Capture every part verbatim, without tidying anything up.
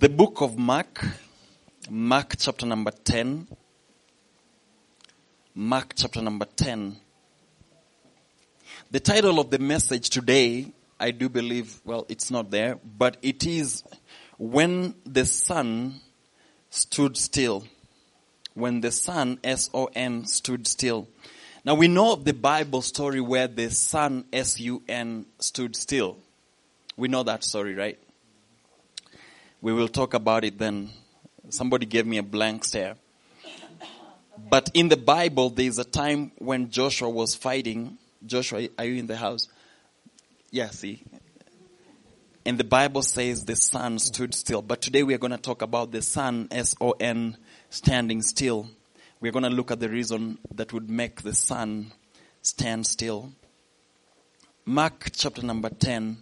The book of Mark, Mark chapter number ten. Mark chapter number ten. The title of the message today, I do believe, well, it's not there, but it is When the Sun Stood Still. When the sun, S O N, stood still. Now we know of the Bible story where the sun, S U N, stood still. We know that story, right? We will talk about it then. Somebody gave me a blank stare. But in the Bible, there is a time when Joshua was fighting. Joshua, are you in the house? Yeah, see. And the Bible says the sun stood still. But today we are going to talk about the sun, S O N, standing still. We're going to look at the reason that would make the sun stand still. Mark chapter number ten.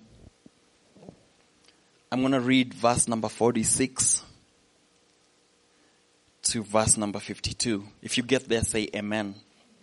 I'm going to read verse number forty-six to verse number fifty-two. If you get there, say amen.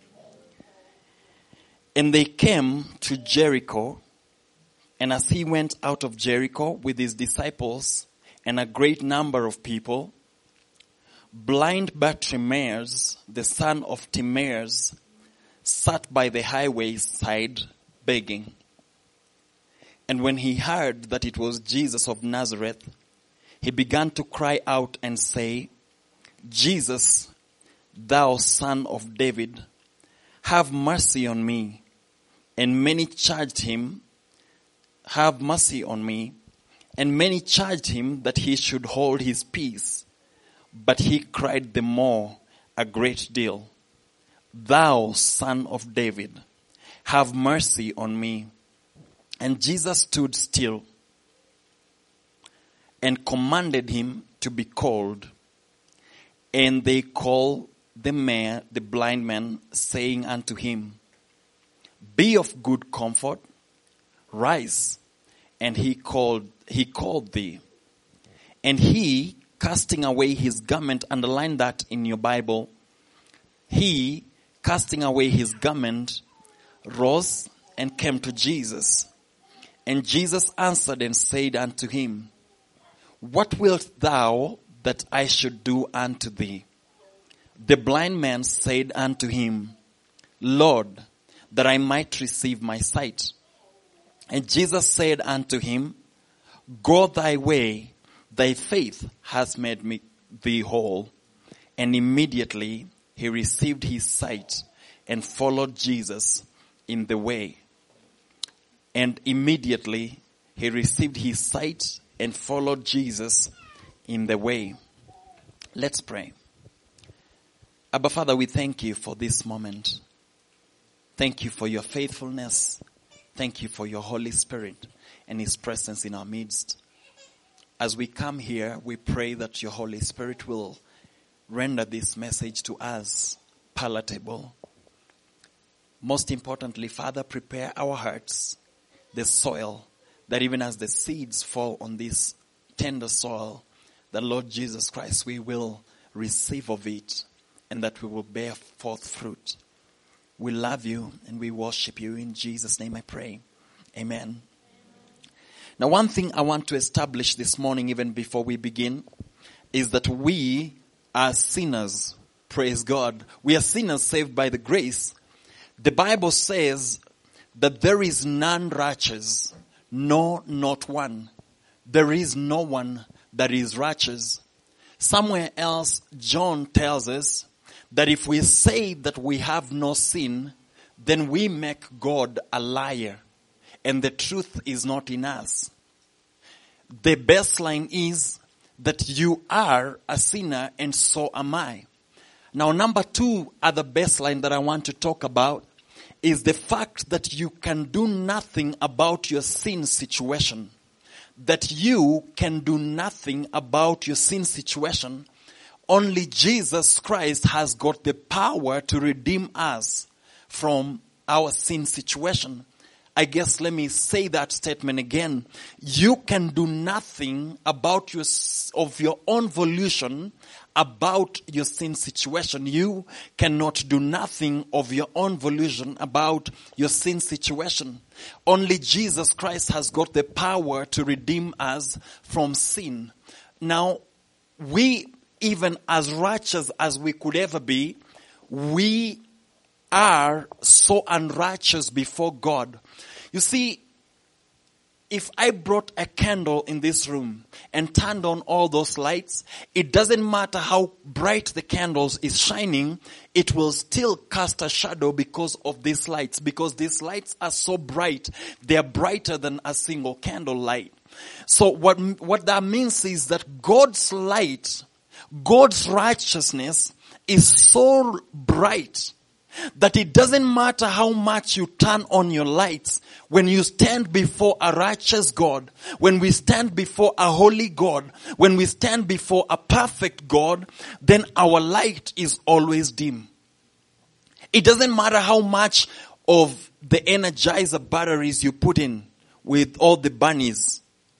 And they came to Jericho, and as he went out of Jericho with his disciples and a great number of people, blind Bartimaeus, the son of Timaeus, sat by the highway side begging. And when he heard that it was Jesus of Nazareth, he began to cry out and say, Jesus, thou son of David, have mercy on me. And many charged him, have mercy on me. And many charged him that he should hold his peace. But he cried the more a great deal, Thou son of David, have mercy on me. And Jesus stood still and commanded him to be called. And they called the man, the blind man, saying unto him, Be of good comfort, rise. And he called, he called thee. And he, casting away his garment, underline that in your Bible. He, casting away his garment, rose and came to Jesus. And Jesus answered and said unto him, What wilt thou that I should do unto thee? The blind man said unto him, Lord, that I might receive my sight. And Jesus said unto him, Go thy way, thy faith has made me thee whole. And immediately he received his sight and followed Jesus in the way. And immediately he received his sight and followed Jesus in the way. Let's pray. Abba Father, we thank you for this moment. Thank you for your faithfulness. Thank you for your Holy Spirit and his presence in our midst. As we come here, we pray that your Holy Spirit will render this message to us palatable. Most importantly, Father, prepare our hearts, the soil, that even as the seeds fall on this tender soil, the Lord Jesus Christ, we will receive of it and that we will bear forth fruit. We love you and we worship you. In Jesus' name I pray. Amen. Now, one thing I want to establish this morning, even before we begin, is that we are sinners. Praise God. We are sinners saved by the grace. The Bible says that there is none righteous, no, not one. There is no one that is righteous. Somewhere else, John tells us that if we say that we have no sin, then we make God a liar, and the truth is not in us. The baseline is that you are a sinner, and so am I. Now, number two, other baseline that I want to talk about is the fact that you can do nothing about your sin situation. That you can do nothing about your sin situation. Only Jesus Christ has got the power to redeem us from our sin situation. I guess let me say that statement again. You can do nothing about your, of your own volition about your sin situation. You cannot do nothing of your own volition about your sin situation. Only Jesus Christ has got the power to redeem us from sin. now, we, even as righteous as we could ever be, we are so unrighteous before God. You see, if I brought a candle in this room and turned on all those lights, it doesn't matter how bright the candles is shining, it will still cast a shadow because of these lights. Because these lights are so bright, they are brighter than a single candle light. So what, what that means is that God's light, God's righteousness is so bright that it doesn't matter how much you turn on your lights. When you stand before a righteous God, when we stand before a holy God, when we stand before a perfect God, then our light is always dim. It doesn't matter how much of the Energizer batteries you put in with all the bunnies.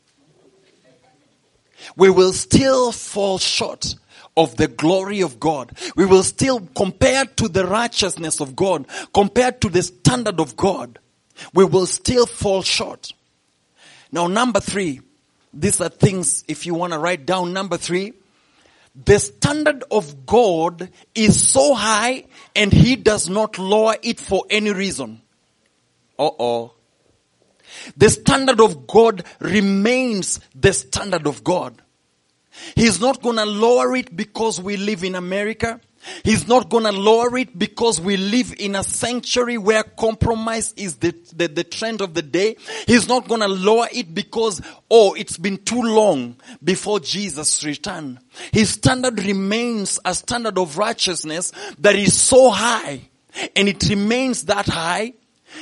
We will still fall short of the glory of God. We will still, compared to the righteousness of God, compared to the standard of God, we will still fall short. Now, number three, these are things, if you want to write down, number three, the standard of God is so high and He does not lower it for any reason. Uh-oh. The standard of God remains the standard of God. He's not going to lower it because we live in America. He's not going to lower it because we live in a sanctuary where compromise is the, the, the trend of the day. He's not going to lower it because, oh, it's been too long before Jesus' return. His standard remains a standard of righteousness that is so high, and it remains that high.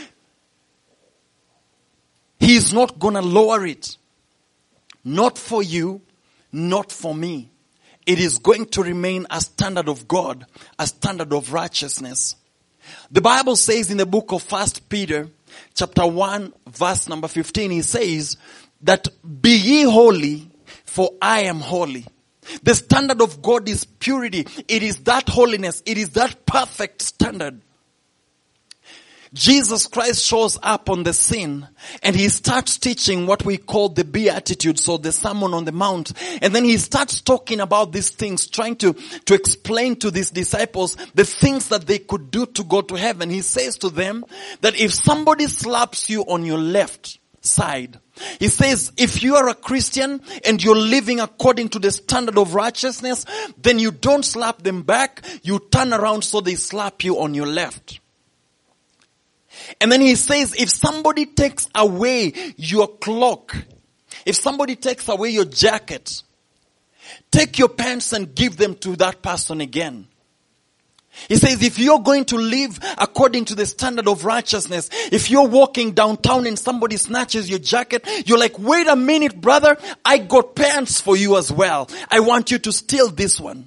He's not going to lower it. Not for you, not for me. It is going to remain a standard of God, a standard of righteousness. The Bible says in the book of First Peter, chapter one, verse number fifteen, he says that be ye holy, for I am holy. The standard of God is purity. It is that holiness. It is that perfect standard. Jesus Christ shows up on the scene and he starts teaching what we call the Beatitudes, or the Sermon on the Mount. And then he starts talking about these things, trying to, to explain to these disciples the things that they could do to go to heaven. He says to them that if somebody slaps you on your left side, he says, if you are a Christian and you're living according to the standard of righteousness, then you don't slap them back. You turn around so they slap you on your left. And then he says, if somebody takes away your cloak, if somebody takes away your jacket, take your pants and give them to that person again. He says, if you're going to live according to the standard of righteousness, if you're walking downtown and somebody snatches your jacket, you're like, wait a minute, brother, I got pants for you as well. I want you to steal this one.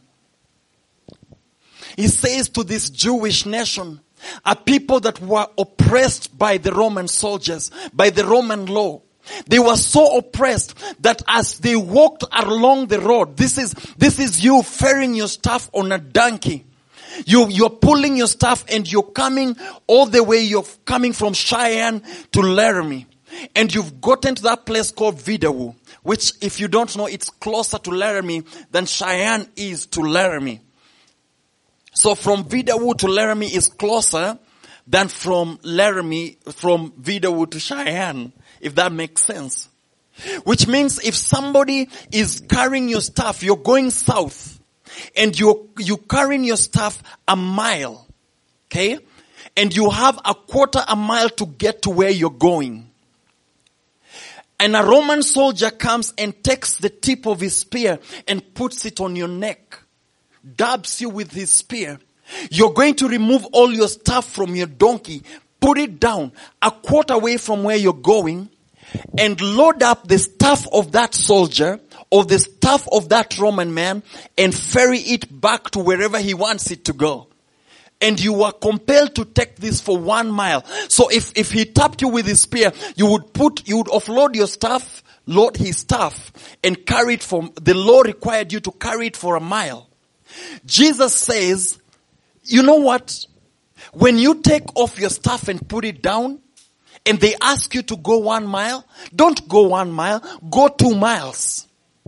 He says to this Jewish nation, a people that were oppressed by the Roman soldiers, by the Roman law. They were so oppressed that as they walked along the road, this is, this is you ferrying your stuff on a donkey. You, you're pulling your stuff and you're coming all the way, you're coming from Cheyenne to Laramie. And you've gotten to that place called Vidawu, which if you don't know, it's closer to Laramie than Cheyenne is to Laramie. So from Vidawu to Laramie is closer than from Laramie, from Vidawu to Cheyenne, if that makes sense. Which means if somebody is carrying your stuff, you're going south, and you're, you're carrying your stuff a mile, okay? And you have a quarter a mile to get to where you're going. And a Roman soldier comes and takes the tip of his spear and puts it on your neck. Dabs you with his spear. You're going to remove all your stuff from your donkey, put it down a quarter away from where you're going, and load up the stuff of that soldier or the stuff of that Roman man and ferry it back to wherever he wants it to go. And you are compelled to take this for one mile. So if, if he tapped you with his spear, you would put, you would offload your stuff, load his stuff, and carry it from, the law required you to carry it for a mile. Jesus says, you know what? When you take off your stuff and put it down, and they ask you to go one mile, don't go one mile, go two miles.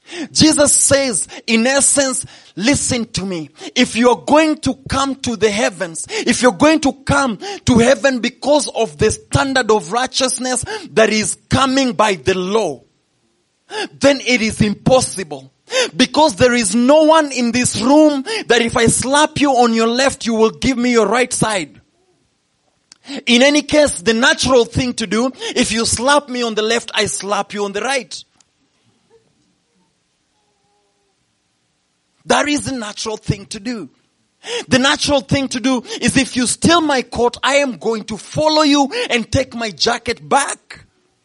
Jesus says, in essence, listen to me. If you are going to come to the heavens, if you're going to come to heaven because of the standard of righteousness that is coming by the law, then it is impossible. Because there is no one in this room that if I slap you on your left, you will give me your right side. In any case, the natural thing to do, if you slap me on the left, I slap you on the right. That is the natural thing to do. The natural thing to do is if you steal my coat, I am going to follow you and take my jacket back.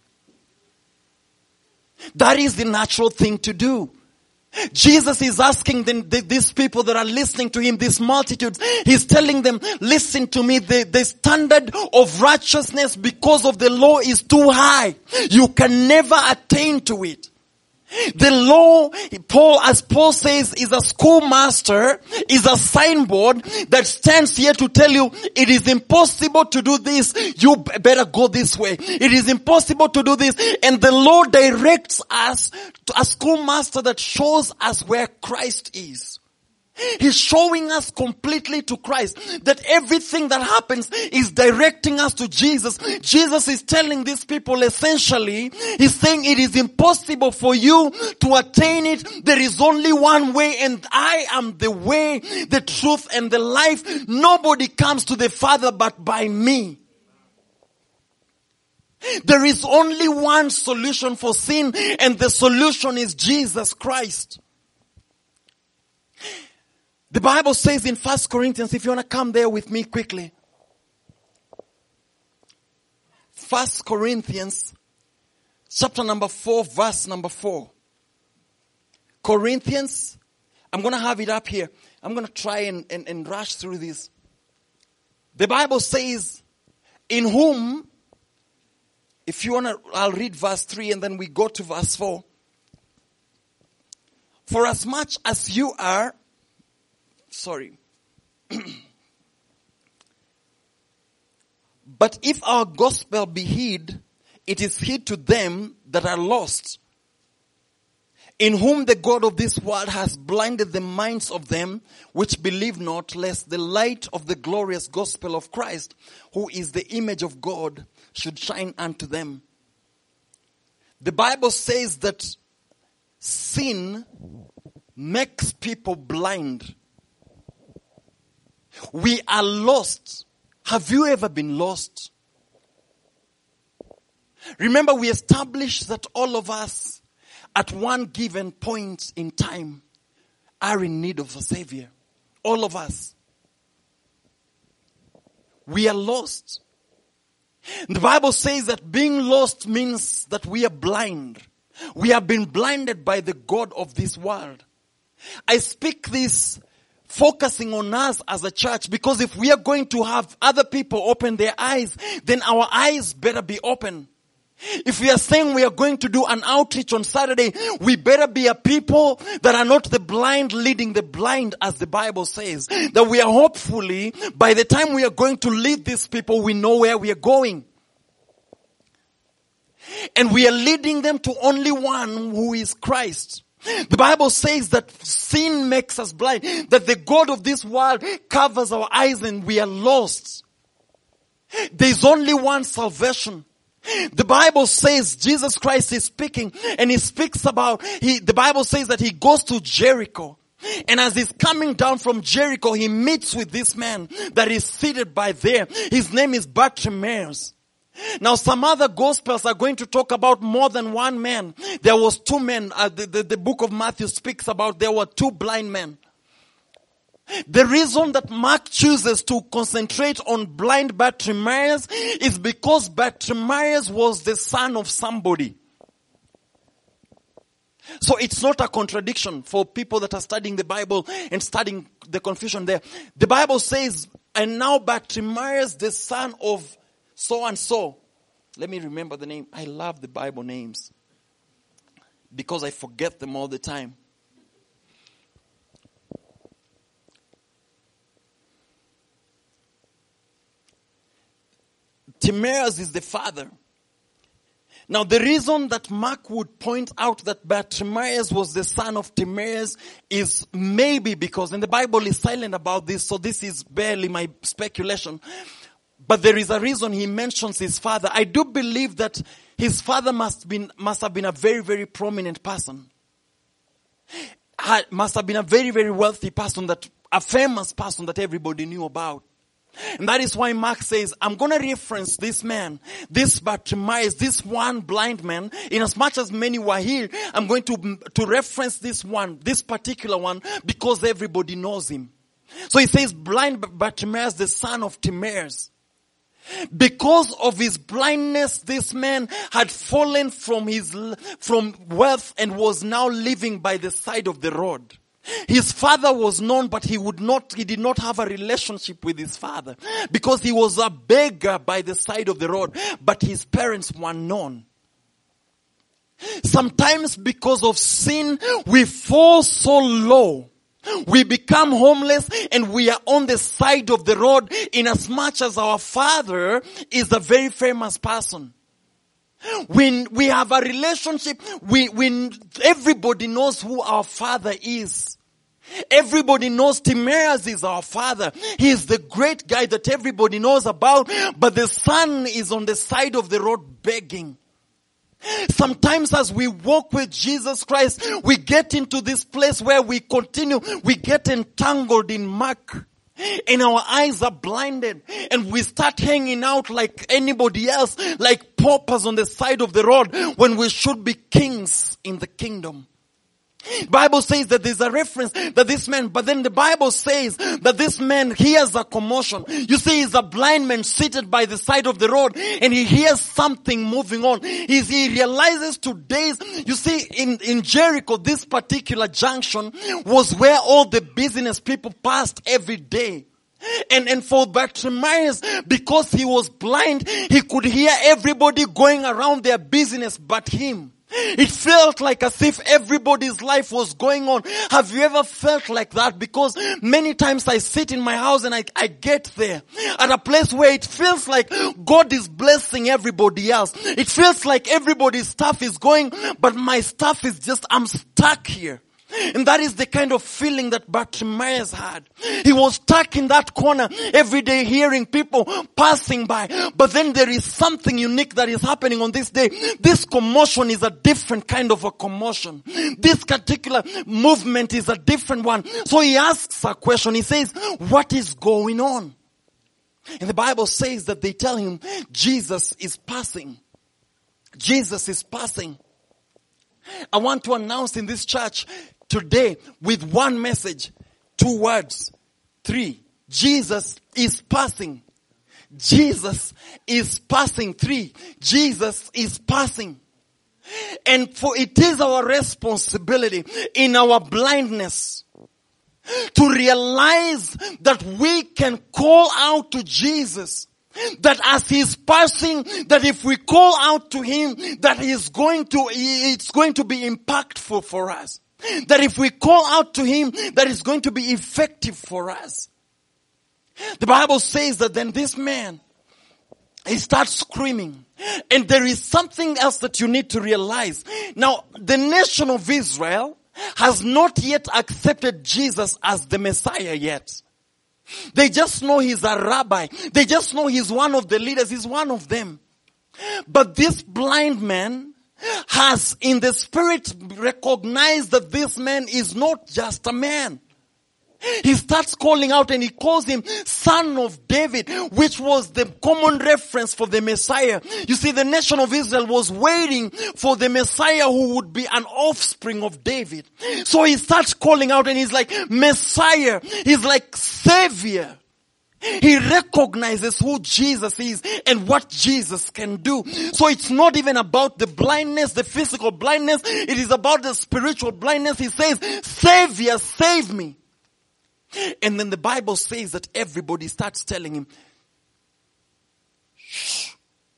That is the natural thing to do. Jesus is asking them, these people that are listening to him, these multitudes, he's telling them, listen to me, the, the standard of righteousness because of the law is too high. You can never attain to it. The law, Paul, as Paul says, is a schoolmaster, is a signboard that stands here to tell you it is impossible to do this. You better go this way. It is impossible to do this. And the law directs us to a schoolmaster that shows us where Christ is. He's showing us completely to Christ. That everything that happens is directing us to Jesus. Jesus is telling these people essentially, he's saying it is impossible for you to attain it. There is only one way, and I am the way, the truth, and the life. Nobody comes to the Father but by me. There is only one solution for sin, and the solution is Jesus Christ. The Bible says in First Corinthians, if you want to come there with me quickly. First Corinthians, chapter number four, verse number four. Corinthians, I'm going to have it up here. I'm going to try and, and, and rush through this. The Bible says, in whom, if you want to, I'll read verse three and then we go to verse four. For as much as you are, Sorry. But if our gospel be hid, it is hid to them that are lost, in whom the God of this world has blinded the minds of them which believe not, lest the light of the glorious gospel of Christ, who is the image of God, should shine unto them. The Bible says that sin makes people blind. We are lost. Have you ever been lost? Remember, we established that all of us at one given point in time are in need of a Savior. All of us. We are lost. The Bible says that being lost means that we are blind. We have been blinded by the God of this world. I speak this focusing on us as a church, because if we are going to have other people open their eyes, then our eyes better be open. If we are saying we are going to do an outreach on Saturday, we better be a people that are not the blind leading the blind, as the Bible says. That we are hopefully, by the time we are going to lead these people, we know where we are going. And we are leading them to only one, who is Christ. The Bible says that sin makes us blind, that the God of this world covers our eyes and we are lost. There is only one salvation. The Bible says Jesus Christ is speaking, and he speaks about, he, the Bible says that he goes to Jericho. And as he's coming down from Jericho, he meets with this man that is seated by there. His name is Bartimaeus. Now some other gospels are going to talk about more than one man. There was two men. Uh, the, the, the book of Matthew speaks about there were two blind men. The reason that Mark chooses to concentrate on blind Bartimaeus is because Bartimaeus was the son of somebody. So it's not a contradiction for people that are studying the Bible and studying the confusion there. The Bible says, and now Bartimaeus, the son of so and so. Let me remember the name. I love the Bible names because I forget them all the time. Timaeus is the father. Now the reason that Mark would point out that Bartimaeus was the son of Timaeus is maybe because, and the Bible is silent about this, so this is barely my speculation, but there is a reason he mentions his father. I do believe that his father must been must have been a very, very prominent person. Must have been a very, very wealthy person, that a famous person that everybody knew about. And that is why Mark says, I'm going to reference this man, this Bartimaeus, this one blind man, in as much as many were here, I'm going to, to reference this one, this particular one, because everybody knows him. So he says, blind Bartimaeus, the son of Timaeus. Because of his blindness, this man had fallen from his, from wealth and was now living by the side of the road. His father was known, but he would not, he did not have a relationship with his father because he was a beggar by the side of the road, but his parents were known. Sometimes because of sin, we fall so low. We become homeless and we are on the side of the road, in as much as our father is a very famous person. When we have a relationship, we, when everybody knows who our father is. Everybody knows Timaeus is our father. He is the great guy that everybody knows about, but the son is on the side of the road begging. Sometimes as we walk with Jesus Christ, we get into this place where we continue, we get entangled in muck. And our eyes are blinded and we start hanging out like anybody else, like paupers on the side of the road, when we should be kings in the kingdom. Bible says that there's a reference that this man, but then the Bible says that this man hears a commotion. You see, he's a blind man seated by the side of the road and he hears something moving on. He's, he realizes today's, you see, in, in Jericho, this particular junction was where all the business people passed every day. And, and for Bartimaeus, because he was blind, he could hear everybody going around their business but him. It felt like as if everybody's life was going on. Have you ever felt like that? Because many times I sit in my house and I, I get there at a place where it feels like God is blessing everybody else. It feels like everybody's stuff is going, but my stuff is just, I'm stuck here. And that is the kind of feeling that Bartimaeus had. He was stuck in that corner every day hearing people passing by. But then there is something unique that is happening on this day. This commotion is a different kind of a commotion. This particular movement is a different one. So he asks a question. He says, what is going on? And the Bible says that they tell him, Jesus is passing. Jesus is passing. I want to announce in this church today with one message, two words, three. Jesus is passing. Jesus is passing. Three. Jesus is passing. And for it is our responsibility in our blindness to realize that we can call out to Jesus. That as he's passing, that if we call out to him, that he's going to, it's going to be impactful for us. That if we call out to him, that is going to be effective for us. The Bible says that then this man, he starts screaming. And there is something else that you need to realize. Now, the nation of Israel has not yet accepted Jesus as the Messiah yet. They just know he's a rabbi. They just know he's one of the leaders. He's one of them. But this blind man has in the spirit recognized that this man is not just a man. He starts calling out and he calls him Son of David, which was the common reference for the Messiah. You see, the nation of Israel was waiting for the Messiah who would be an offspring of David. So he starts calling out and he's like, Messiah. He's like Savior. He recognizes who Jesus is and what Jesus can do. So it's not even about the blindness, the physical blindness. It is about the spiritual blindness. He says, Savior, save me. And then the Bible says that everybody starts telling him, shh.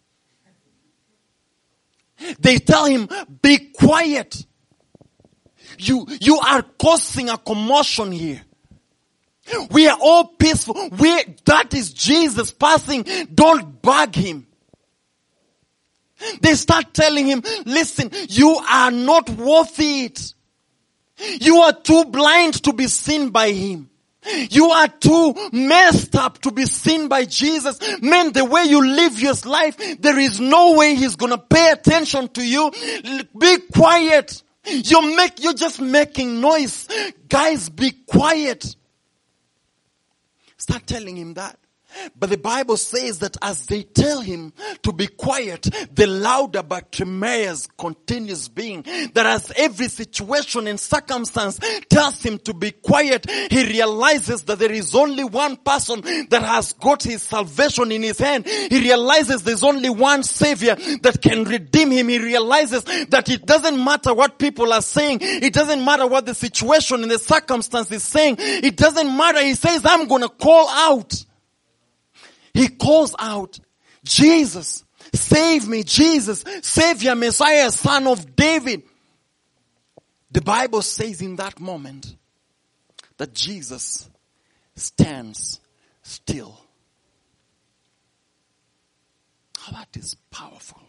They tell him, be quiet. You, you are causing a commotion here. We are all peaceful. We, that is Jesus passing. Don't bug him. They start telling him, listen, you are not worth it. You are too blind to be seen by him. You are too messed up to be seen by Jesus. Man, the way you live your life, there is no way he's gonna pay attention to you. Be quiet. You make, you're just making noise. Guys, be quiet. Start telling him that. But the Bible says that as they tell him to be quiet, the louder Bartimaeus continues being. That as every situation and circumstance tells him to be quiet, he realizes that there is only one person that has got his salvation in his hand. He realizes there's only one Savior that can redeem him. He realizes that it doesn't matter what people are saying. It doesn't matter what the situation and the circumstance is saying. It doesn't matter. He says, I'm going to call out. He calls out, Jesus, save me, Jesus, Savior, Messiah, Son of David. The Bible says in that moment that Jesus stands still. Oh, that is powerful.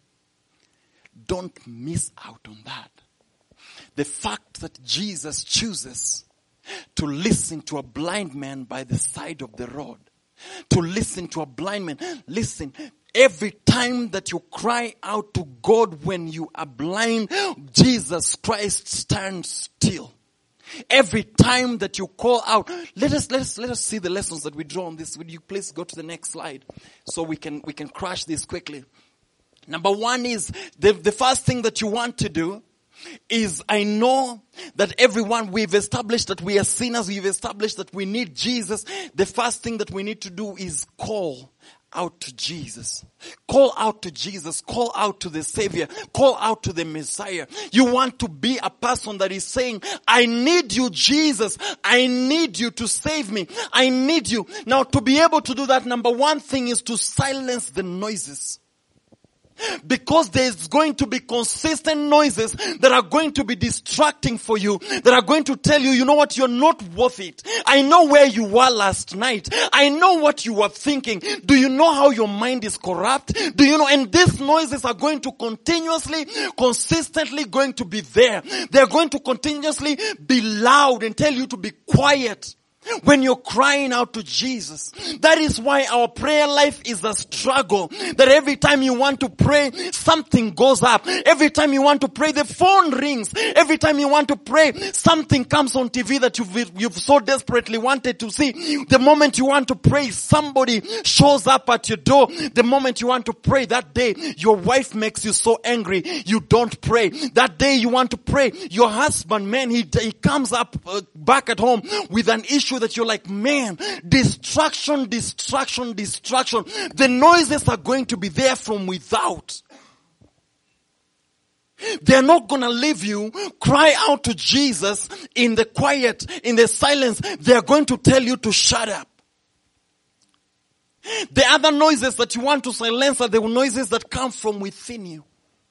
Don't miss out on that. The fact that Jesus chooses to listen to a blind man by the side of the road. To listen to a blind man. Listen, every time that you cry out to God when you are blind, Jesus Christ stands still. Every time that you call out, let us let us let us see the lessons that we draw on this. Would you please go to the next slide so we can we can crash this quickly. Number one is the the first thing that you want to do is, I know that everyone, we've established that we are sinners, we've established that we need Jesus. The first thing that we need to do is call out to Jesus. Call out to Jesus. Call out to the Savior. Call out to the Messiah. You want to be a person that is saying, I need you, Jesus. I need you to save me. I need you. Now, to be able to do that, number one thing is to silence the noises. Because there's going to be consistent noises that are going to be distracting for you, that are going to tell you, you know what, you're not worth it. I know where you were last night. I know what you were thinking. Do you know how your mind is corrupt? Do you know? And these noises are going to continuously, consistently going to be there. They're going to continuously be loud and tell you to be quiet. When you're crying out to Jesus. That is why our prayer life is a struggle. That every time you want to pray, something goes up. Every time you want to pray, the phone rings. Every time you want to pray, something comes on T V that you've, you've so desperately wanted to see. The moment you want to pray, somebody shows up at your door. The moment you want to pray that day, your wife makes you so angry, you don't pray. That day you want to pray, your husband, man, he, he comes up uh, back at home with an issue that you're like, man, distraction, distraction, distraction. The noises are going to be there from without. They're not going to leave you. Cry out to Jesus in the quiet, in the silence. They're going to tell you to shut up. The other noises that you want to silence are the noises that come from within you.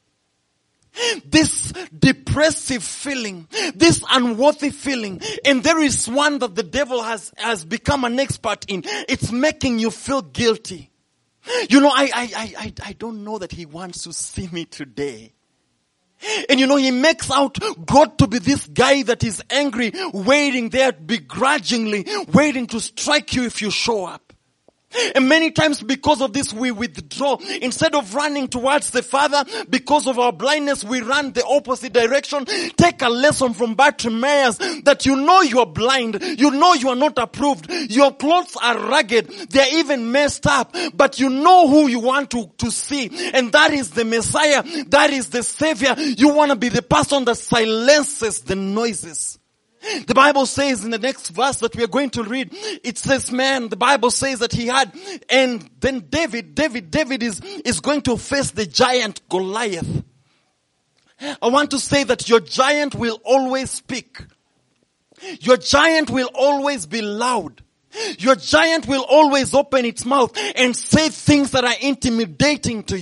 This depressive feeling, this unworthy feeling, and there is one that the devil has, has become an expert in. It's making you feel guilty. You know, I, I, I, I don't know that he wants to see me today. And you know, he makes out God to be this guy that is angry, waiting there begrudgingly, waiting to strike you if you show up. And many times because of this we withdraw. Instead of running towards the Father, because of our blindness, we run the opposite direction. Take a lesson from Bartimaeus that you know you are blind. You know you are not approved. Your clothes are ragged. They're even messed up. But you know who you want to, to see. And that is the Messiah. That is the Savior. You want to be the person that silences the noises. The Bible says in the next verse that we are going to read, it says, man, the Bible says that he had, and then David, David, David is, is going to face the giant Goliath. I want to say that your giant will always speak. Your giant will always be loud. Your giant will always open its mouth and say things that are intimidating to you.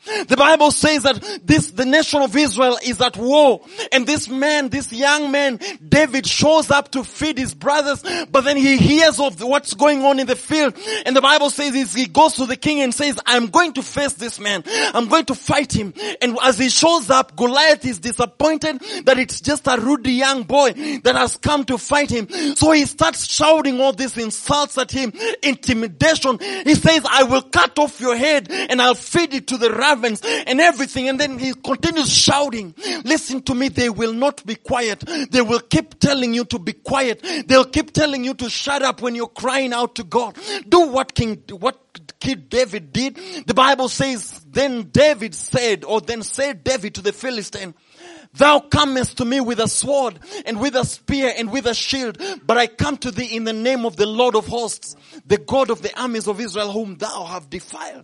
The Bible says that this, the nation of Israel is at war. And this man, this young man, David, shows up to feed his brothers, but then he hears of what's going on in the field. And the Bible says is he goes to the king and says, I'm going to face this man. I'm going to fight him. And as he shows up, Goliath is disappointed that it's just a rude young boy that has come to fight him. So he starts shouting all these insults at him, intimidation. He says, I will cut off your head and I'll feed it to the ravens and everything. And then he continues shouting. Listen to me, they will not be quiet. They will keep telling you to be quiet. They'll keep telling you to shut up when you're crying out to God. Do what King, what King David did. The Bible says, then David said, or then said David to the Philistine, thou comest to me with a sword and with a spear and with a shield, but I come to thee in the name of the Lord of hosts, the God of the armies of Israel, whom thou have defiled.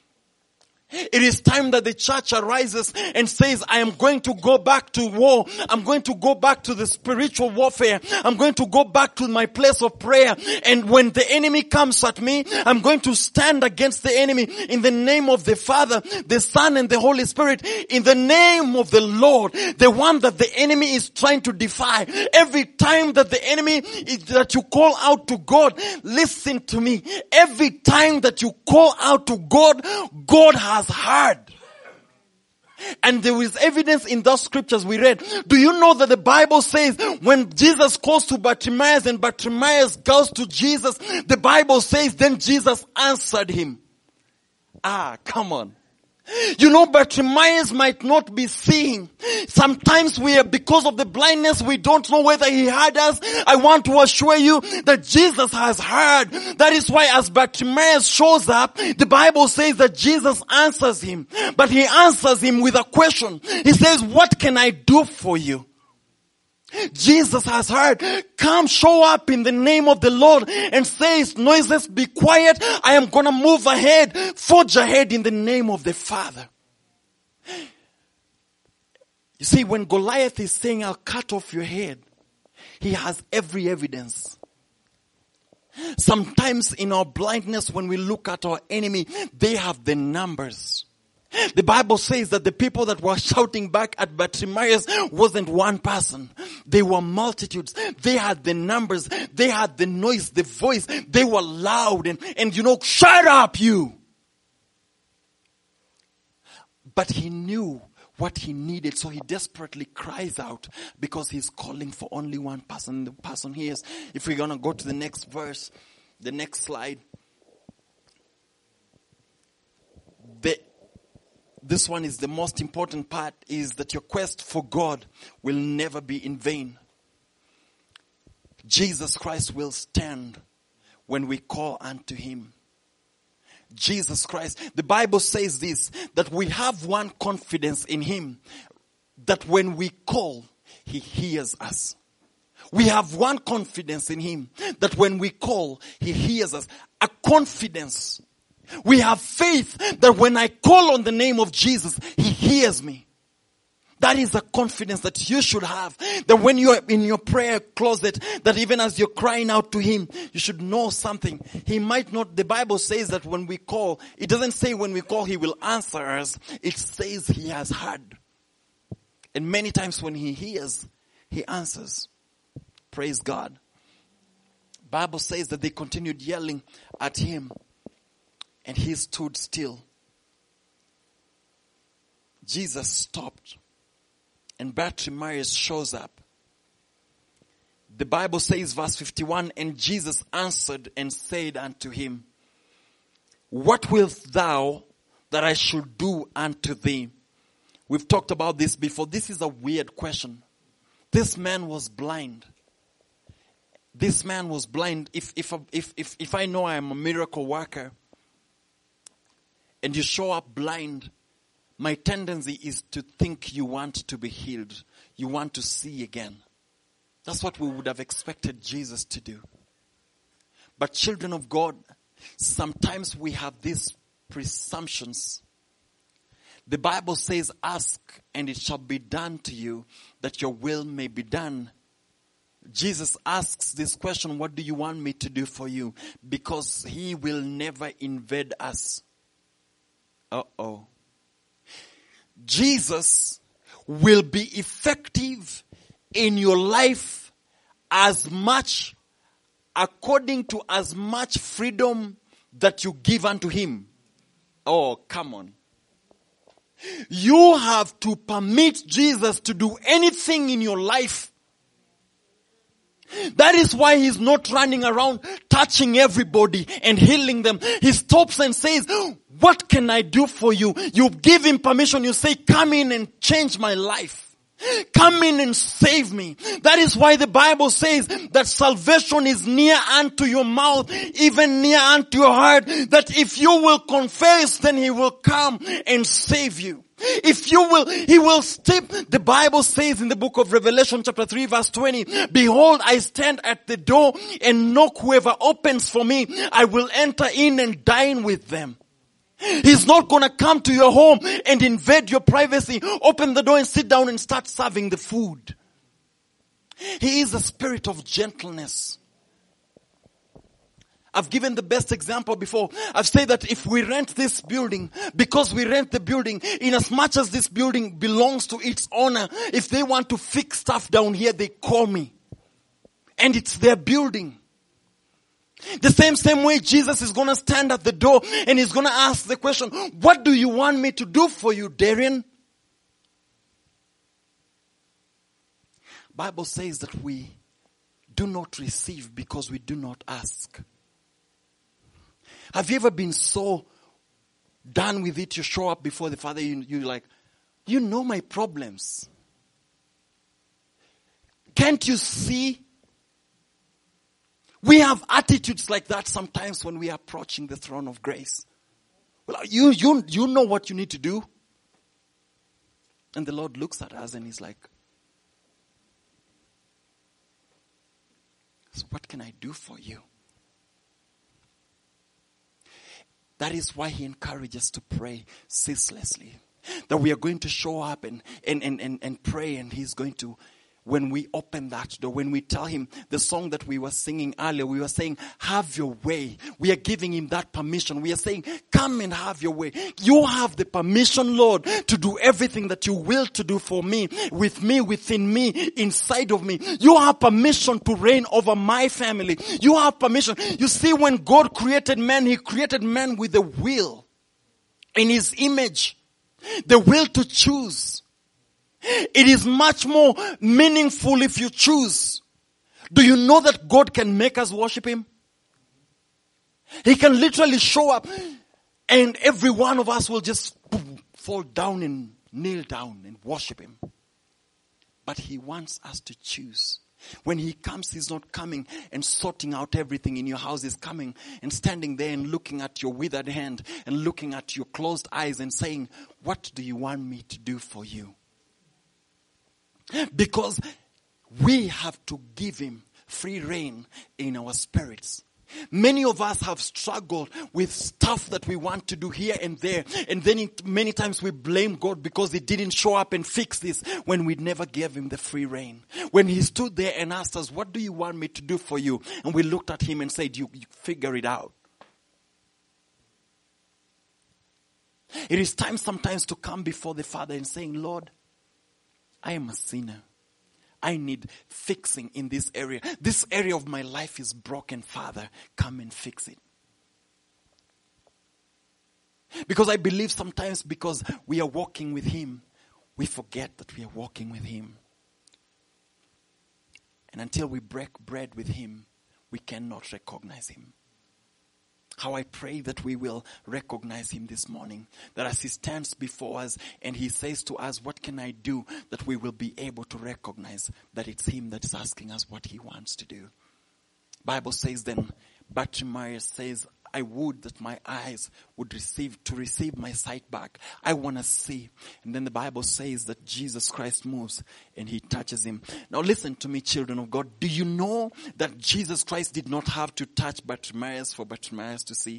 It is time that the church arises and says, I am going to go back to war. I'm going to go back to the spiritual warfare. I'm going to go back to my place of prayer. And when the enemy comes at me, I'm going to stand against the enemy in the name of the Father, the Son, and the Holy Spirit. In the name of the Lord, the one that the enemy is trying to defy. Every time that the enemy is, that you call out to God, listen to me. Every time that you call out to God, God has has heard. And there is evidence in those scriptures we read. Do you know that the Bible says when Jesus calls to Bartimaeus and Bartimaeus goes to Jesus, the Bible says then Jesus answered him. Ah, come on. You know, Bartimaeus might not be seeing. Sometimes we are, because of the blindness, we don't know whether he heard us. I want to assure you that Jesus has heard. That is why as Bartimaeus shows up, the Bible says that Jesus answers him. But he answers him with a question. He says, what can I do for you? Jesus has heard. Come, show up in the name of the Lord and says, noises, be quiet. I am going to move ahead, forge ahead in the name of the Father. You see, when Goliath is saying, I'll cut off your head, he has every evidence. Sometimes in our blindness, when we look at our enemy, they have the numbers. The Bible says that the people that were shouting back at Bartimaeus wasn't one person. They were multitudes. They had the numbers. They had the noise, the voice. They were loud and, and you know, shut up you. But he knew what he needed, so he desperately cries out because he's calling for only one person. The person he is. If we're going to go to the next verse, the next slide. The This one is the most important part, is that your quest for God will never be in vain. Jesus Christ will stand when we call unto him. Jesus Christ. The Bible says this, that we have one confidence in him, that when we call, he hears us. We have one confidence in him, that when we call, he hears us. A confidence. We have faith that when I call on the name of Jesus, he hears me. That is a confidence that you should have. That when you are in your prayer closet, that even as you're crying out to him, you should know something. He might not, the Bible says that when we call, it doesn't say when we call he will answer us. It says he has heard. And many times when he hears, he answers. Praise God. Bible says that they continued yelling at him. And he stood still. Jesus stopped. And Bartimaeus shows up. The Bible says, verse fifty-one, and Jesus answered and said unto him, what wilt thou that I should do unto thee? We've talked about this before. This is a weird question. This man was blind. This man was blind. If, if, if, if, if I know I am a miracle worker, and you show up blind, my tendency is to think you want to be healed. You want to see again. That's what we would have expected Jesus to do. But children of God, sometimes we have these presumptions. The Bible says, ask and it shall be done to you, that your will may be done. Jesus asks this question, what do you want me to do for you? Because he will never invade us. Uh-oh. Jesus will be effective in your life as much, according to as much freedom that you give unto him. Oh, come on. You have to permit Jesus to do anything in your life. That is why he's not running around touching everybody and healing them. He stops and says, what can I do for you? You give him permission. You say, come in and change my life. Come in and save me. That is why the Bible says that salvation is near unto your mouth, even near unto your heart. That if you will confess, then he will come and save you. If you will, he will step. The Bible says in the book of Revelation chapter three verse twenty, behold, I stand at the door and knock. Whoever opens for me, I will enter in and dine with them. He's not gonna come to your home and invade your privacy, open the door and sit down and start serving the food. He is a spirit of gentleness. I've given the best example before. I've said that if we rent this building, because we rent the building, in as much as this building belongs to its owner, if they want to fix stuff down here, they call me. And it's their building. The same, same way Jesus is going to stand at the door and he's going to ask the question, what do you want me to do for you, Darian? Bible says that we do not receive because we do not ask. Have you ever been so done with it, you show up before the Father, you, you're like, you know my problems. Can't you see? We have attitudes like that sometimes when we are approaching the throne of grace. Well, you, you, you know what you need to do. And the Lord looks at us and he's like, so what can I do for you? That is why he encourages us to pray ceaselessly. That we are going to show up and, and, and, and, and pray, and he's going to, when we open that door, when we tell him the song that we were singing earlier, we were saying, have your way. We are giving him that permission. We are saying, come and have your way. You have the permission, Lord, to do everything that you will to do for me, with me, within me, inside of me. You have permission to reign over my family. You have permission. You see, when God created man, he created man with a will in his image. The will to choose. It is much more meaningful if you choose. Do you know that God can make us worship him? He can literally show up and every one of us will just fall down and kneel down and worship him. But he wants us to choose. When he comes, he's not coming and sorting out everything in your house. He's coming and standing there and looking at your withered hand and looking at your closed eyes and saying, what do you want me to do for you? Because we have to give him free reign in our spirits. Many of us have struggled with stuff that we want to do here and there. And then it, many times we blame God because he didn't show up and fix this when we never gave him the free reign. When he stood there and asked us, what do you want me to do for you? And we looked at him and said, you, you figure it out. It is time sometimes to come before the Father and saying, Lord, I am a sinner. I need fixing in this area. This area of my life is broken, Father. Come and fix it. Because I believe sometimes because we are walking with him, we forget that we are walking with him. And until we break bread with him, we cannot recognize him. How I pray that we will recognize him this morning. That as he stands before us and he says to us, what can I do? That we will be able to recognize that it's him that is asking us what he wants to do. Bible says then, Bartimaeus says, I would that my eyes would receive, to receive my sight back. I want to see. And then the Bible says that Jesus Christ moves and he touches him. Now listen to me, children of God. Do you know that Jesus Christ did not have to touch Bartimaeus for Bartimaeus to see?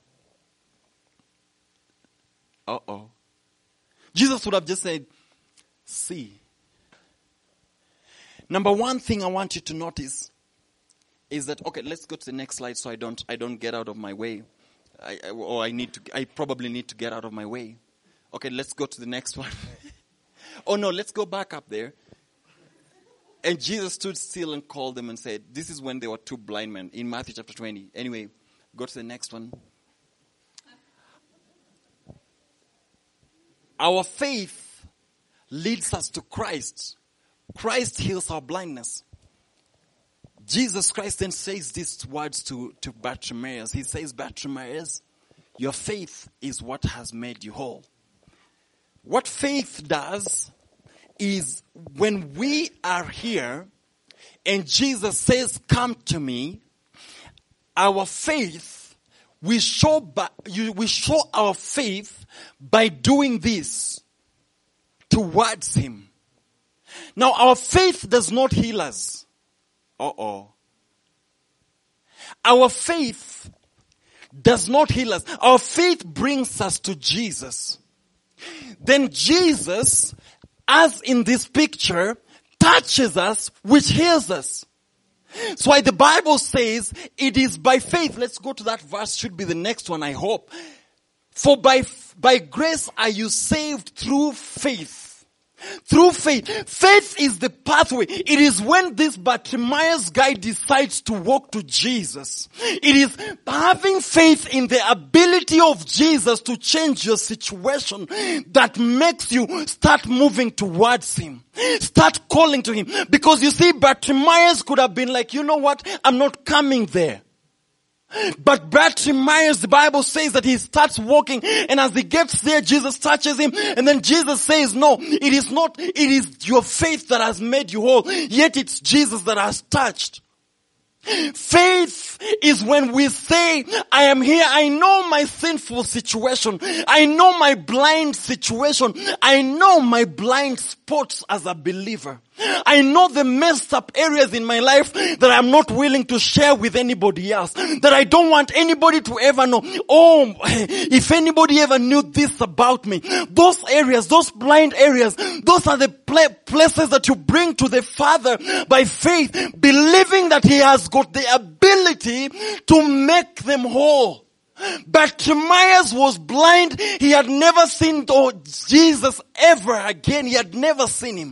Uh-oh. Jesus would have just said, see. Number one thing I want you to notice is that, okay, let's go to the next slide so I don't I don't get out of my way. I, I, or I need to I probably need to get out of my way. Okay, let's go to the next one. Oh no, let's go back up there. And Jesus stood still and called them and said, this is when there were two blind men in Matthew chapter twenty. Anyway, go to the next one. Our faith leads us to Christ. Christ heals our blindness. Jesus Christ then says these words to, to Bartimaeus. He says, Bartimaeus, your faith is what has made you whole. What faith does is when we are here and Jesus says, come to me, our faith, we show, by, we show our faith by doing this towards him. Now our faith does not heal us. Uh-oh. Our faith does not heal us. Our faith brings us to Jesus. Then Jesus, as in this picture, touches us, which heals us. That's why the Bible says it is by faith. Let's go to that verse. Should be the next one, I hope. For by, by grace are you saved through faith. Through faith. Faith is the pathway. It is when this Bartimaeus guy decides to walk to Jesus. It is having faith in the ability of Jesus to change your situation that makes you start moving towards him. Start calling to him. Because you see, Bartimaeus could have been like, you know what? I'm not coming there. But Bartimaeus, the Bible says that he starts walking, and as he gets there, Jesus touches him, and then Jesus says, no, it is not, it is your faith that has made you whole, yet it's Jesus that has touched. Faith is when we say, I am here, I know my sinful situation, I know my blind situation, I know my blind spots as a believer. I know the messed up areas in my life that I'm not willing to share with anybody else, that I don't want anybody to ever know. Oh, if anybody ever knew this about me, those areas, those blind areas, those are the pla- places that you bring to the Father by faith, believing that he has got the ability to make them whole. Bartimaeus was blind. He had never seen oh, Jesus ever again. He had never seen him.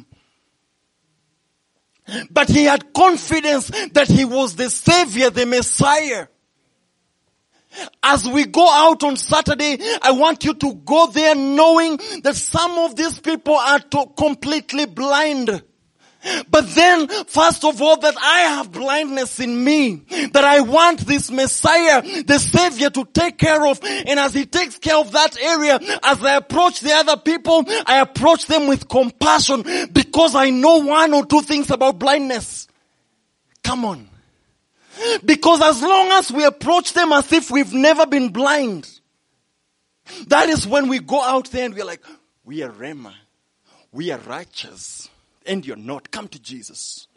But he had confidence that he was the Savior, the Messiah. As we go out on Saturday, I want you to go there knowing that some of these people are to completely blind. But then, first of all, that I have blindness in me, that I want this Messiah, the Savior, to take care of. And as he takes care of that area, as I approach the other people, I approach them with compassion because I know one or two things about blindness. Come on. Because as long as we approach them as if we've never been blind, that is when we go out there and we're like, we are Rema, we are righteous. And you're not. Come to Jesus.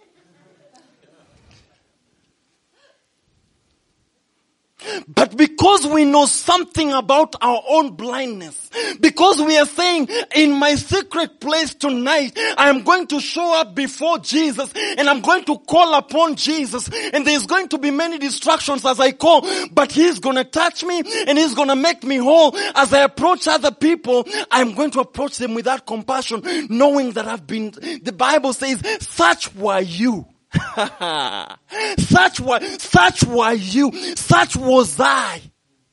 But because we know something about our own blindness, because we are saying, in my secret place tonight, I am going to show up before Jesus and I'm going to call upon Jesus, and there's going to be many distractions as I call, but he's going to touch me and he's going to make me whole. As I approach other people, I'm going to approach them with that compassion, knowing that I've been, the Bible says, such were you. such were, such were you, such was I.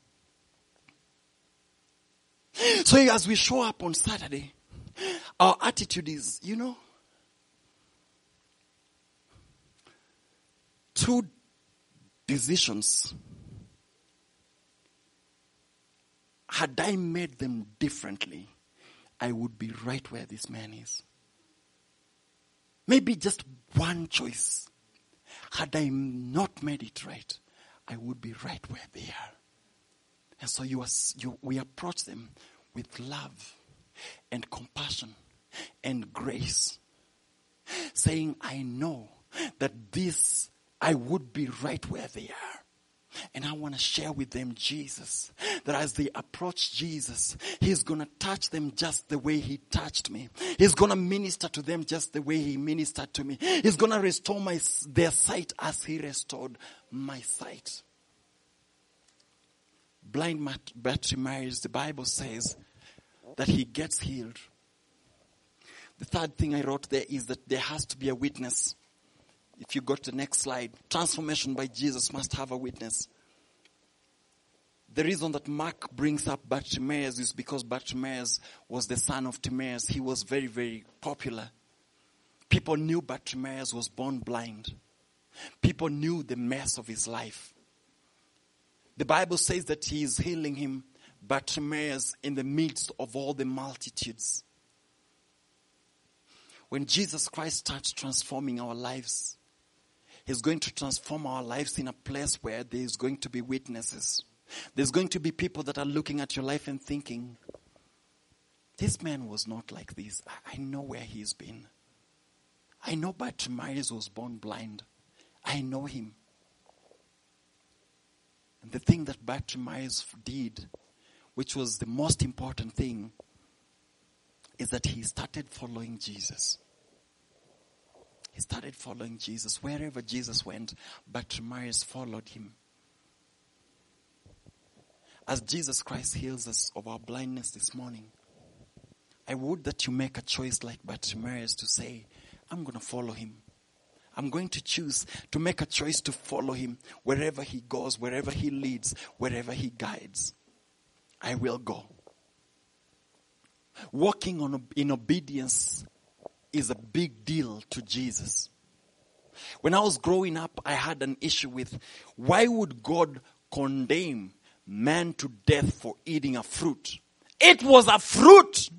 So as we show up on Saturday, our attitude is, you know, two decisions. Had I made them differently, I would be right where this man is. Maybe just one choice. Had I not made it right, I would be right where they are. And so you, are, you, we approach them with love and compassion and grace, saying, I know that this, I would be right where they are. And I want to share with them Jesus. That as they approach Jesus, he's going to touch them just the way he touched me. He's going to minister to them just the way he ministered to me. He's going to restore my their sight as he restored my sight. Blind Bartimaeus, the Bible says, that he gets healed. The third thing I wrote there is that there has to be a witness. If you go to the next slide, transformation by Jesus must have a witness. The reason that Mark brings up Bartimaeus is because Bartimaeus was the son of Timaeus. He was very, very popular. People knew Bartimaeus was born blind. People knew the mess of his life. The Bible says that he is healing him, Bartimaeus, in the midst of all the multitudes. When Jesus Christ starts transforming our lives, he's going to transform our lives in a place where there is going to be witnesses. There's going to be people that are looking at your life and thinking, this man was not like this. I know where he's been. I know Bartimaeus was born blind. I know him. And the thing that Bartimaeus did, which was the most important thing, is that he started following Jesus. He started following Jesus. Wherever Jesus went, Bartimaeus followed him. As Jesus Christ heals us of our blindness this morning, I would that you make a choice like Bartimaeus to say, I'm going to follow him. I'm going to choose to make a choice to follow him wherever he goes, wherever he leads, wherever he guides. I will go. Walking on, in obedience is a big deal to Jesus. When I was growing up, I had an issue with why would God condemn man to death for eating a fruit? It was a fruit!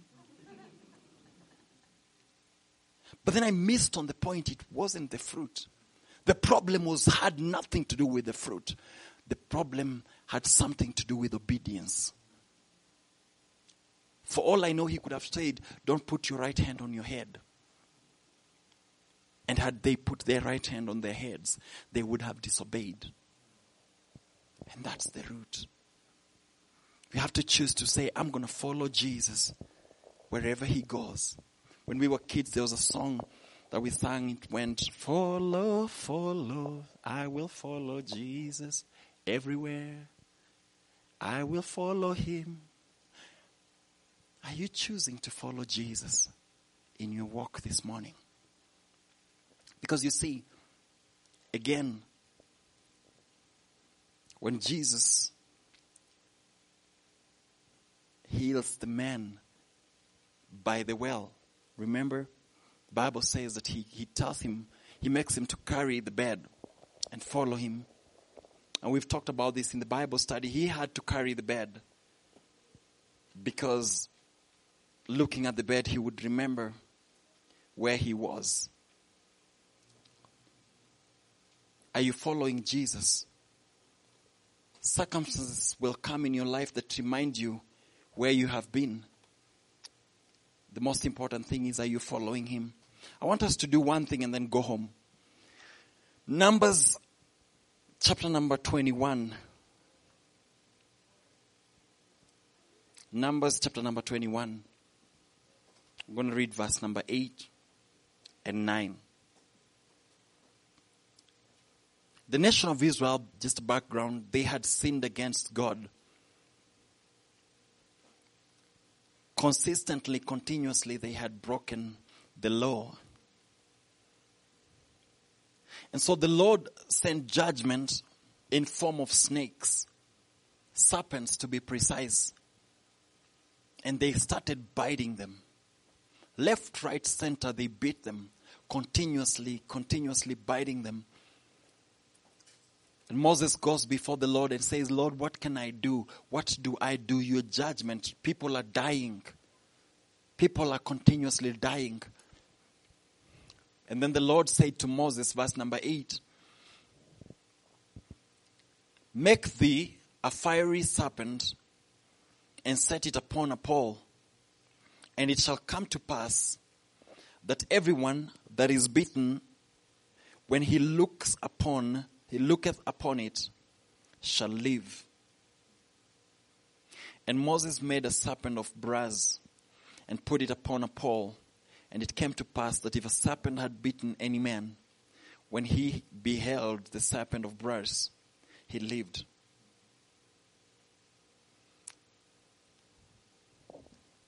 But then I missed on the point. It wasn't the fruit. The problem was had nothing to do with the fruit. The problem had something to do with obedience. For all I know, he could have said, don't put your right hand on your head. And had they put their right hand on their heads, they would have disobeyed. And that's the root. We have to choose to say, I'm going to follow Jesus wherever he goes. When we were kids, there was a song that we sang. It went, follow, follow, I will follow Jesus everywhere. I will follow him. Are you choosing to follow Jesus in your walk this morning? Because you see, again, when Jesus heals the man by the well, remember, the Bible says that he, he tells him, he makes him to carry the bed and follow him. And we've talked about this in the Bible study. He had to carry the bed because looking at the bed, he would remember where he was. Are you following Jesus? Circumstances will come in your life that remind you where you have been. The most important thing is, are you following him? I want us to do one thing and then go home. Numbers chapter number twenty-one. Numbers chapter number twenty-one. I'm going to read verse number eight and nine. The nation of Israel, just a background, they had sinned against God. Consistently, continuously, they had broken the law. And so the Lord sent judgment in form of snakes, serpents to be precise. And they started biting them. Left, right, center, they beat them. Continuously, continuously biting them. And Moses goes before the Lord and says, Lord, what can I do? What do I do? Your judgment. People are dying. People are continuously dying. And then the Lord said to Moses, verse number eight, make thee a fiery serpent and set it upon a pole. And it shall come to pass that everyone that is bitten, when he looks upon He looketh upon it, shall live. And Moses made a serpent of brass and put it upon a pole. And it came to pass that if a serpent had bitten any man, when he beheld the serpent of brass, he lived.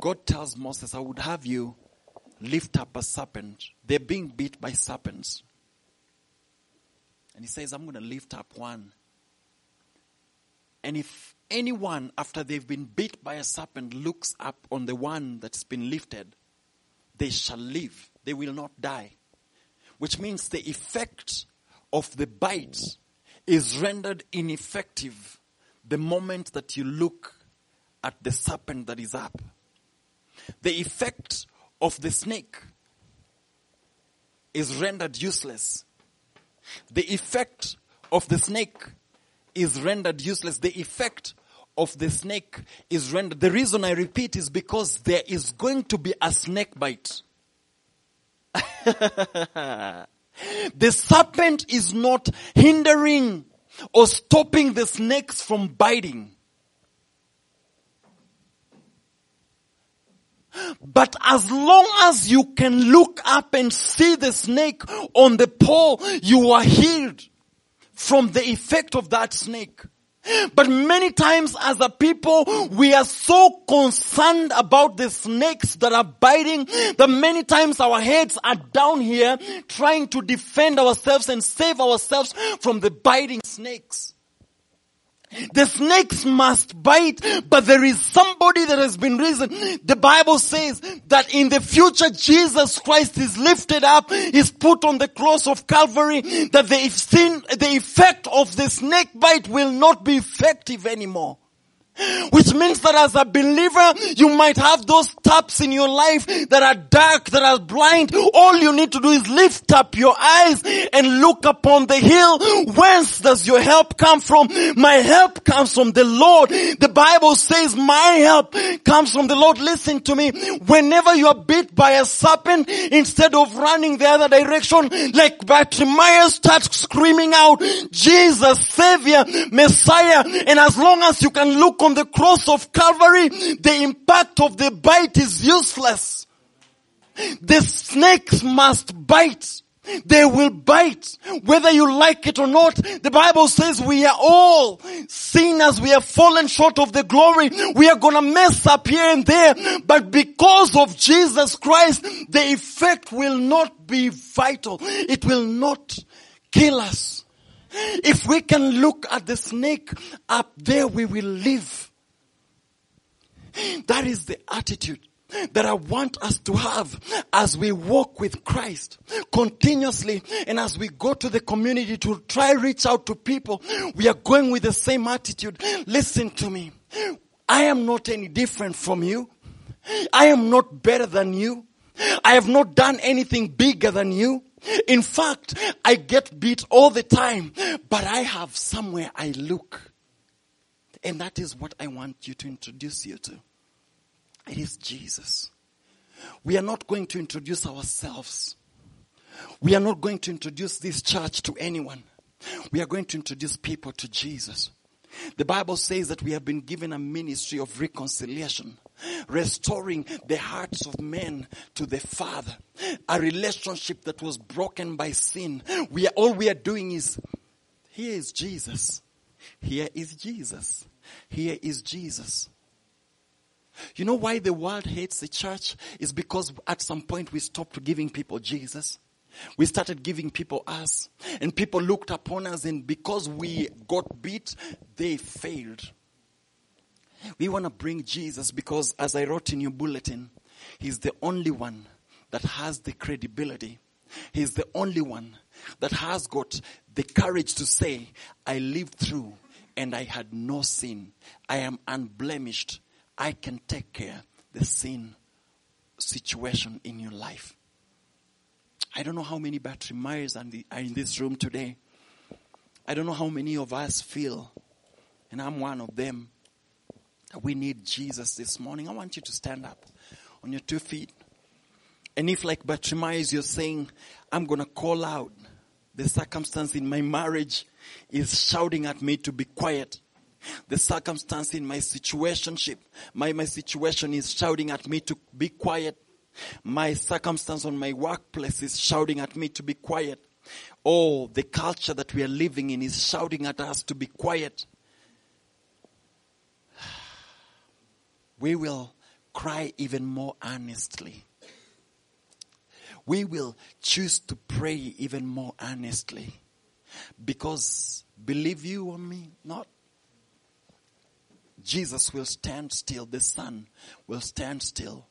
God tells Moses, I would have you lift up a serpent. They're being beat by serpents. And he says, I'm going to lift up one. And if anyone, after they've been beat by a serpent, looks up on the one that's been lifted, they shall live. They will not die. Which means the effect of the bite is rendered ineffective the moment that you look at the serpent that is up. The effect of the snake is rendered useless. The effect of the snake is rendered useless. The effect of the snake is rendered. The reason I repeat is because there is going to be a snake bite. The serpent is not hindering or stopping the snakes from biting. But as long as you can look up and see the snake on the pole, you are healed from the effect of that snake. But many times as a people, we are so concerned about the snakes that are biting that many times our heads are down here trying to defend ourselves and save ourselves from the biting snakes. The snakes must bite, but there is somebody that has been risen. The Bible says that in the future Jesus Christ is lifted up, is put on the cross of Calvary, that the, sin, the effect of the snake bite will not be effective anymore. Which means that as a believer, you might have those taps in your life that are dark, that are blind. All you need to do is lift up your eyes and look upon the hill. Whence does your help come from? My help comes from the Lord. The Bible says my help comes from the Lord. Listen to me. Whenever you are bit by a serpent, instead of running the other direction, like Bartimaeus, start screaming out, Jesus, Savior, Messiah. And as long as you can look on the cross of Calvary, the impact of the bite is useless. The snakes must bite. They will bite. Whether you like it or not, the Bible says we are all sinners. We have fallen short of the glory. We are gonna mess up here and there. But because of Jesus Christ, the effect will not be vital. It will not kill us. If we can look at the snake up there, we will live. That is the attitude that I want us to have as we walk with Christ continuously, and as we go to the community to try reach out to people, we are going with the same attitude. Listen to me. I am not any different from you. I am not better than you. I have not done anything bigger than you. In fact, I get beat all the time, but I have somewhere I look. And that is what I want you to introduce you to. It is Jesus. We are not going to introduce ourselves. We are not going to introduce this church to anyone. We are going to introduce people to Jesus. The Bible says that we have been given a ministry of reconciliation, restoring the hearts of men to the Father. A relationship that was broken by sin. We are, all we are doing is, here is Jesus. Here is Jesus. Here is Jesus. You know why the world hates the church? It's because at some point we stopped giving people Jesus. We started giving people us. And people looked upon us, and because we got beat, they failed. We want to bring Jesus because, as I wrote in your bulletin, He's the only one that has the credibility. He's the only one that has got the courage to say, I lived through and I had no sin. I am unblemished. I can take care of the sin situation in your life. I don't know how many Bartimaeus are in this room today. I don't know how many of us feel, and I'm one of them, that we need Jesus this morning. I want you to stand up on your two feet. And if, like Bartimaeus, you're saying, I'm going to call out, the circumstance in my marriage is shouting at me to be quiet. The circumstance in my situationship, my, my situation is shouting at me to be quiet. My circumstance on my workplace is shouting at me to be quiet. Oh, the culture that we are living in is shouting at us to be quiet. We will cry even more earnestly. We will choose to pray even more earnestly. Because, believe you or me, not. Jesus will stand still. The Son will stand still.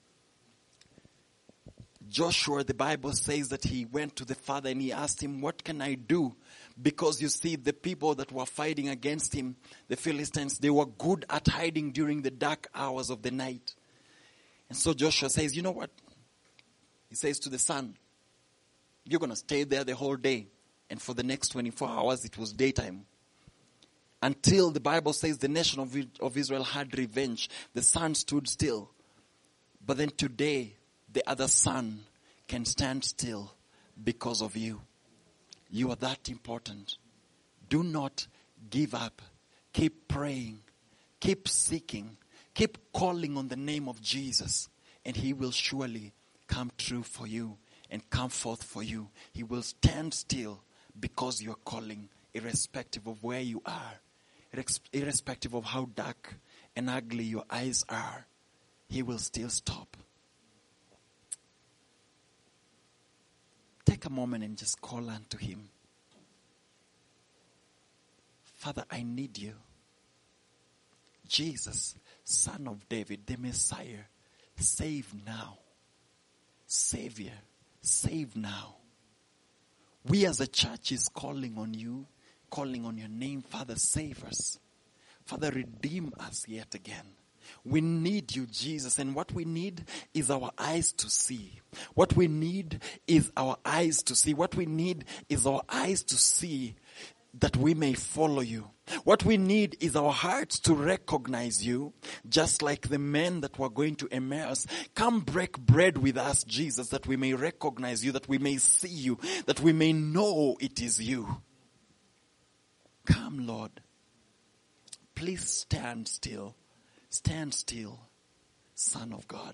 Joshua, the Bible says that he went to the Father and he asked him, what can I do? Because you see, the people that were fighting against him, the Philistines, they were good at hiding during the dark hours of the night. And so Joshua says, you know what? He says to the Son, you're going to stay there the whole day. And for the next twenty-four hours, it was daytime. Until the Bible says the nation of, of Israel had revenge. The Son stood still. But then today, the other son can stand still because of you. You are that important. Do not give up. Keep praying. Keep seeking. Keep calling on the name of Jesus. And he will surely come true for you and come forth for you. He will stand still because you are calling, irrespective of where you are, irrespective of how dark and ugly your eyes are. He will still stop. Take a moment and just call unto him. Father, I need you. Jesus, Son of David, the Messiah, save now. Savior, save now. We as a church is calling on you, calling on your name. Father, save us. Father, redeem us yet again. We need you, Jesus, and what we need is our eyes to see. What we need is our eyes to see. What we need is our eyes to see that we may follow you. What we need is our hearts to recognize you, just like the men that were going to Emmaus. Come break bread with us, Jesus, that we may recognize you, that we may see you, that we may know it is you. Come, Lord. Please stand still. Stand still, Son of God.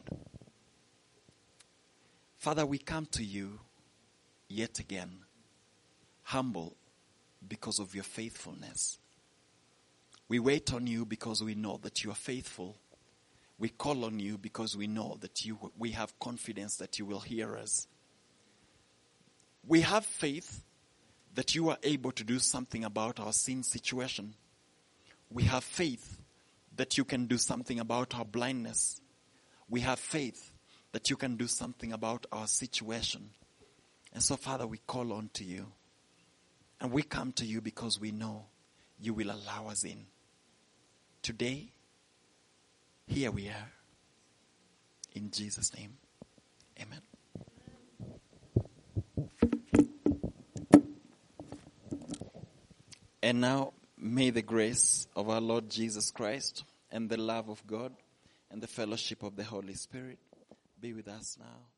Father, we come to you yet again, humble because of your faithfulness. We wait on you because we know that you are faithful. We call on you because we know that you, we have confidence that you will hear us. We have faith that you are able to do something about our sin situation. We have faith that you can do something about our blindness. We have faith that you can do something about our situation. And so, Father, we call on to you. And we come to you because we know you will allow us in. Today, here we are. In Jesus' name, amen. And now, may the grace of our Lord Jesus Christ and the love of God and the fellowship of the Holy Spirit be with us now